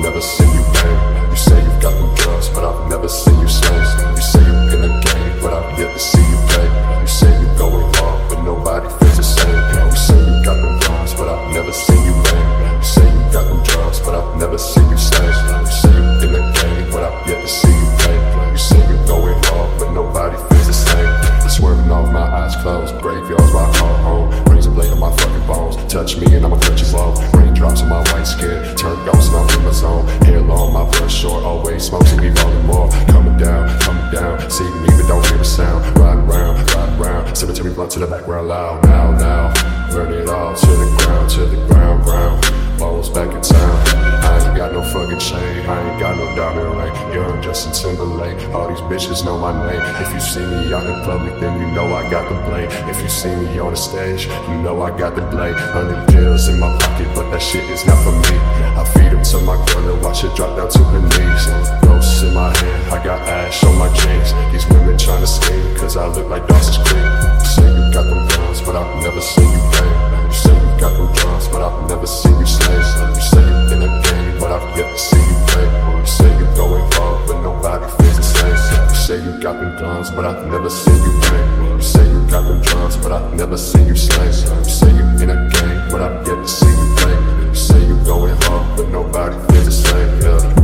never seen you bang. You say you've got them drugs, but I've never seen you slang. You say you're in the game, but I've yet to see you play. You say you're going hard, but nobody feels the same. You say you got them drugs, but I've never seen you bang. You say you got them drugs, but I've never seen you slang. You say you're in the game, but I've yet to see you play. You say you're going hard, but nobody feels the same. Swerving off, my eyes closed, graveyards where I call home. Razor blade on my fucking bones, touch me and I'ma cut you off. Raindrops on my white skin, turn ghost and I'm in my zone. Hair long, my blood short, always smoke, so we rolling more. Coming down, see me but don't hear a sound. Ride around, cemetery blunt to the background loud. Now, burn it all to the ground, balls back in town. I ain't got no fucking chain, I ain't got no diamond ring. Young Justin Timberlake, all these bitches know my name. If you see me out in public, then you know I got the blade. If you see me on the stage, you know I got the blade. 100 pills in my pocket, but that shit is not for me. I feed them to my girl and watch her drop down to her knees. Ghosts in my hand, I got ash on my jeans. These women tryna scheme, cause I look like Dawson's Creek. You say you got them guns, but I've never seen you bang. You say you got them drums, but I've never seen you slay. You say you're in a game, but I've yet to see you play. You say you're going hard, but nobody feels the same. You say you got them guns, but I've never seen you bang. You say you got them drums, but I've never seen you slay. You say you're in a game, but I've yet to see you play. You say you're going hard, but nobody feels the same. Yeah.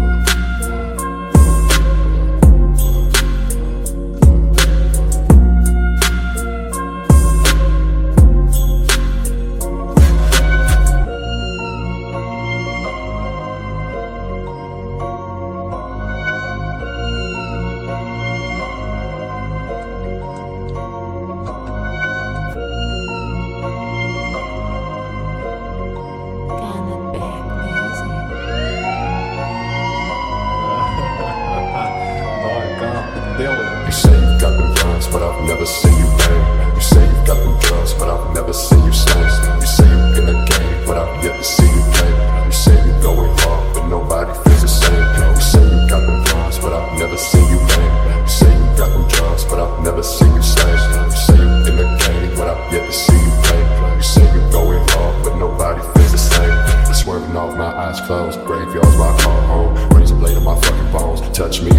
You say you've got them guns, but I've never seen you bang. You say you've got them drugs, but I've never seen you slang. You say you're in the game, but I've yet to see you play. You say you're going hard, but nobody feels the same. You say you got them guns, but I've never seen you bang. You say you got them drugs, but I've never seen you slang. You say you're in the game, but I've yet to see you play. You say you're going hard, but nobody feels the same. Swerving off, my eyes closed, graveyards where I call home. Razor blade on my fucking bones, touch me